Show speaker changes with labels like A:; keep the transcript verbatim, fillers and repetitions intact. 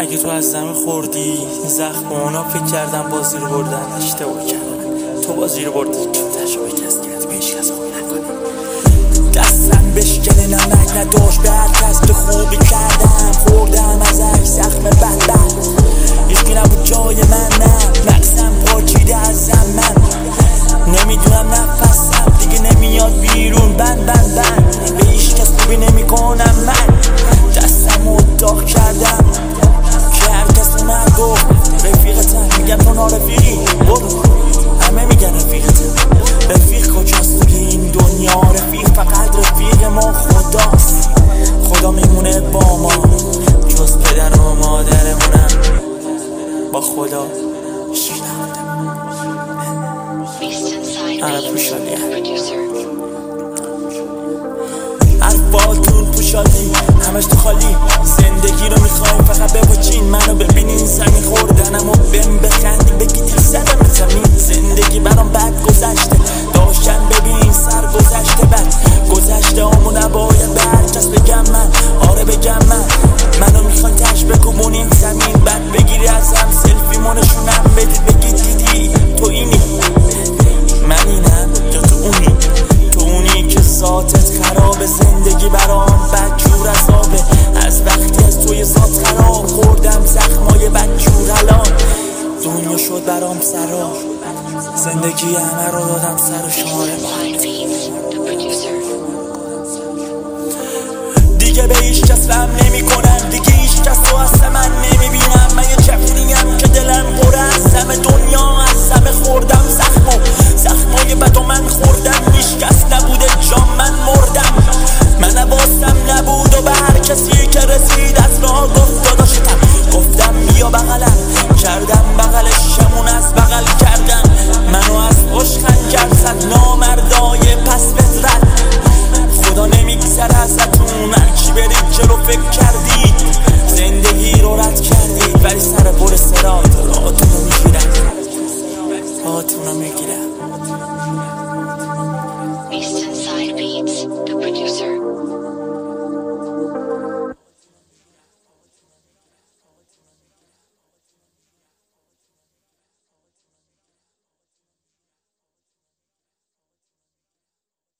A: اگه تو از زمین خوردی زخم اونا فکر کردم بازی رو بردن، اشتباه کردم. تو بازی رو بردی چون تجربه کس کردی به هیچ کس خوبی نکنی. دستم بشکنه نمک نداشت به هر کس که خوبی کردم، خوردم ازش زخم بد بد. هیچکی نبود جای من، نه مغزم پاکیده از زمن. نمیدونم نفسم دیگه نمیاد بیرون، بند بند بند. به هیچ کس خوبی نمی کنم من، دستم رو داغ کردم که هر کس اومد گفت رفیقتم. میگم تو نارفیقی برو، همه میگن رفیقتم. رفیق کجاست توی این دنیا؟ رفیق فقط رفیق ما خداست. خدا میمونه با ما جز پدر و مادرمونم، با خدا هیچی نبودم. همه پوشالی حرفاتون پوشالی همش تو خالی. زندگی رو میخوایم فقط بپاچین، منو ببینین زمین خوردنم و بهم بخندین بگید زدم زمین. زندگی برام بد گذشته، داشتن ببین سر گذشته بد گذشته همو نباید به هر کس بگم من. آره بگم من، منو میخوان تش بکوبونین زمین، بعد بگیری ازم سلفی مونشونم بدید بگید دیدی تو اینی من اینم یا تو اونی. تو اونی که ذاتت خرابه، زندگی برام بدجور عذابه. از وقتی از توی ذات خراب خوردم زخمای بدجور الان. دنیا شد برام سرا، زندگی همه رو دادم سر و شماره دیگه به هیچ کس رحم نمی کنم، دیگه هیچ کس رو اصلا من نمی بینم. من یه چپونیم که دلم پره از همه دنیا، از همه خوردم زخمو زخمای بد و من خوردم. هیچ کس نبوده جام من مردم، من نباستم نبود و به هر کسی که رسید از راه گفت داداشتم. گفتم بیا بغلم کردم بغلشمون از بغل کردم. منو از خوش خنجر زد نامردای پس فطرت. خدا نمیگذره ازتون، هرکی برید جلو فکر کردید زندگی رو رد کردید، ولی سر پر سرات راهاتون رو میگیرن راهاتون رو میگیرن.